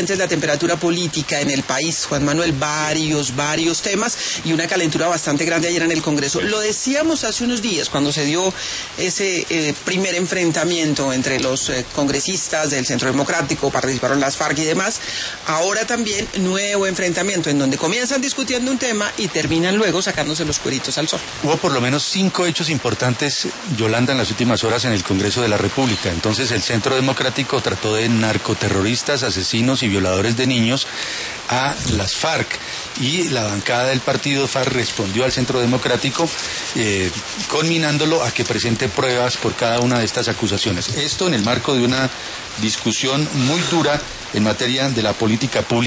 calientes la temperatura política en el país, Juan Manuel, varios temas y una calentura bastante grande ayer en el Congreso. Lo decíamos hace unos días cuando se dio ese primer enfrentamiento entre los congresistas del Centro Democrático, participaron las FARC y demás. Ahora también nuevo enfrentamiento en donde comienzan discutiendo un tema y terminan luego sacándose los cueritos al sol. Hubo por lo menos 5 hechos importantes, Yolanda, en las últimas horas en el Congreso de la República. Entonces el Centro Democrático trató de narcoterroristas, asesinos y violadores de niños a las FARC, y la bancada del partido FARC respondió al Centro Democrático conminándolo a que presente pruebas por cada una de estas acusaciones. Esto en el marco de una discusión muy dura en materia de la política pública